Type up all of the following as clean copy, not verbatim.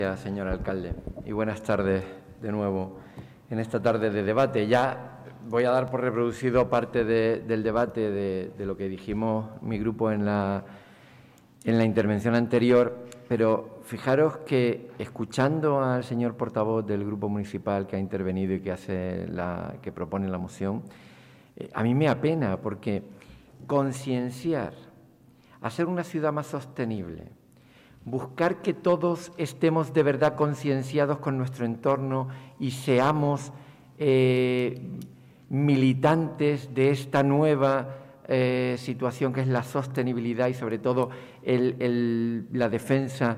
Gracias, señor alcalde, y buenas tardes de nuevo en esta tarde de debate. Ya voy a dar por reproducido parte del debate de lo que dijimos mi grupo en la intervención anterior, pero fijaros que escuchando al señor portavoz del grupo municipal que ha intervenido y que propone la moción, a mí me apena porque concienciar, hacer una ciudad más sostenible, buscar que todos estemos de verdad concienciados con nuestro entorno y seamos militantes de esta nueva situación que es la sostenibilidad y sobre todo la defensa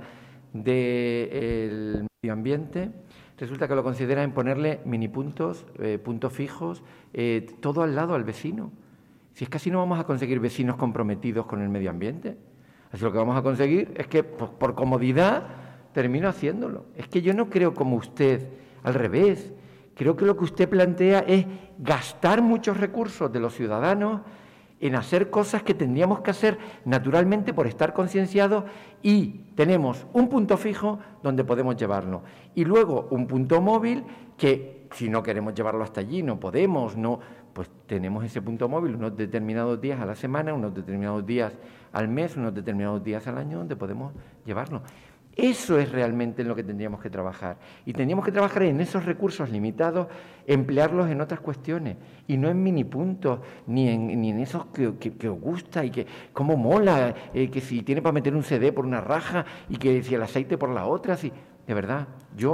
del medio ambiente. Resulta que lo consideran en ponerle minipuntos, puntos fijos, todo al lado al vecino. Si es que así no vamos a conseguir vecinos comprometidos con el medio ambiente. Así lo que vamos a conseguir es que, por comodidad, termino haciéndolo. Es que yo no creo como usted, al revés. Creo que lo que usted plantea es gastar muchos recursos de los ciudadanos en hacer cosas que tendríamos que hacer naturalmente por estar concienciados y tenemos un punto fijo donde podemos llevarlo. Y luego un punto móvil que, si no queremos llevarlo hasta allí, no podemos, pues tenemos ese punto móvil unos determinados días a la semana, unos determinados días al mes, unos determinados días al año donde podemos llevarlo. Eso es realmente en lo que tendríamos que trabajar. Y tendríamos que trabajar en esos recursos limitados, emplearlos en otras cuestiones y no en minipuntos, ni en esos que os gusta y que cómo mola, que si tiene para meter un CD por una raja y que si el aceite por la otra, si... De verdad,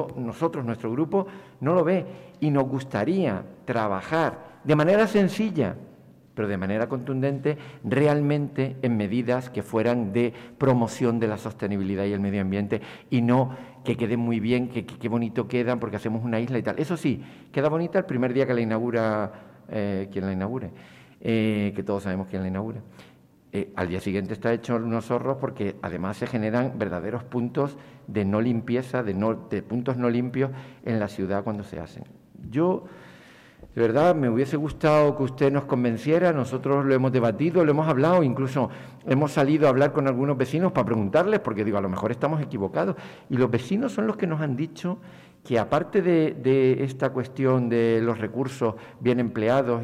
nuestro grupo no lo ve y nos gustaría trabajar de manera sencilla, pero de manera contundente, realmente en medidas que fueran de promoción de la sostenibilidad y el medio ambiente y no que queden muy bien, que bonito quedan porque hacemos una isla y tal. Eso sí, queda bonita el primer día que la inaugura, quien la inaugure, que todos sabemos quién la inaugura. Al día siguiente está hecho unos zorros porque además se generan verdaderos puntos de no limpieza, de puntos no limpios en la ciudad cuando se hacen. Yo, de verdad, me hubiese gustado que usted nos convenciera, nosotros lo hemos debatido, lo hemos hablado, incluso hemos salido a hablar con algunos vecinos para preguntarles, porque digo, a lo mejor estamos equivocados. Y los vecinos son los que nos han dicho que aparte de esta cuestión de los recursos bien empleados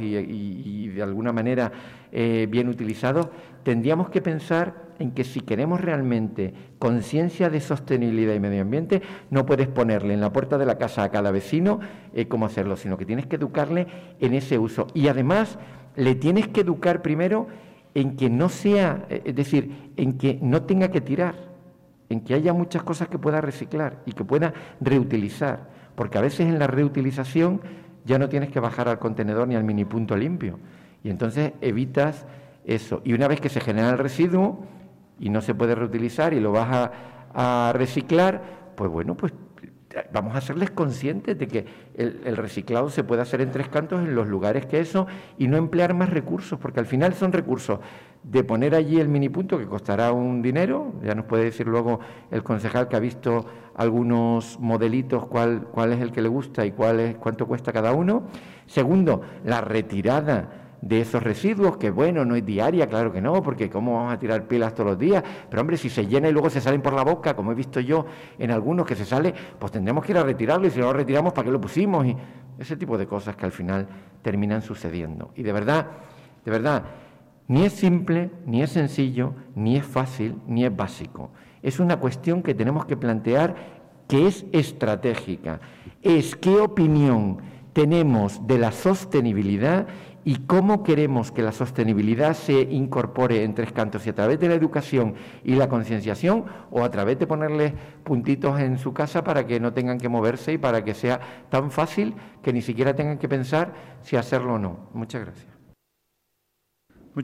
y de alguna manera bien utilizados, tendríamos que pensar en que si queremos realmente conciencia de sostenibilidad y medio ambiente, no puedes ponerle en la puerta de la casa a cada vecino cómo hacerlo, sino que tienes que educarle en ese uso. Y además le tienes que educar primero en que no sea, es decir, en que no tenga que tirar, en que haya muchas cosas que pueda reciclar y que pueda reutilizar, porque a veces en la reutilización ya no tienes que bajar al contenedor ni al minipunto limpio, y entonces evitas eso. Y una vez que se genera el residuo y no se puede reutilizar y lo vas a reciclar, pues bueno, pues vamos a hacerles conscientes de que el reciclado se puede hacer en tres cantos en los lugares que eso y no emplear más recursos, porque al final son recursos de poner allí el minipunto que costará un dinero, ya nos puede decir luego el concejal que ha visto algunos modelitos cuál es el que le gusta y cuánto cuesta cada uno. Segundo, la retirada de esos residuos, que bueno, no es diaria, claro que no, porque ¿cómo vamos a tirar pilas todos los días? Pero hombre, si se llena y luego se salen por la boca, como he visto yo en algunos que se sale, pues tendremos que ir a retirarlo y si no lo retiramos, ¿para qué lo pusimos? Y ese tipo de cosas que al final terminan sucediendo. Y de verdad, ni es simple, ni es sencillo, ni es fácil, ni es básico. Es una cuestión que tenemos que plantear que es estratégica. Es qué opinión tenemos de la sostenibilidad y cómo queremos que la sostenibilidad se incorpore en tres cantos, si a través de la educación y la concienciación o a través de ponerles puntitos en su casa para que no tengan que moverse y para que sea tan fácil que ni siquiera tengan que pensar si hacerlo o no. Muchas gracias.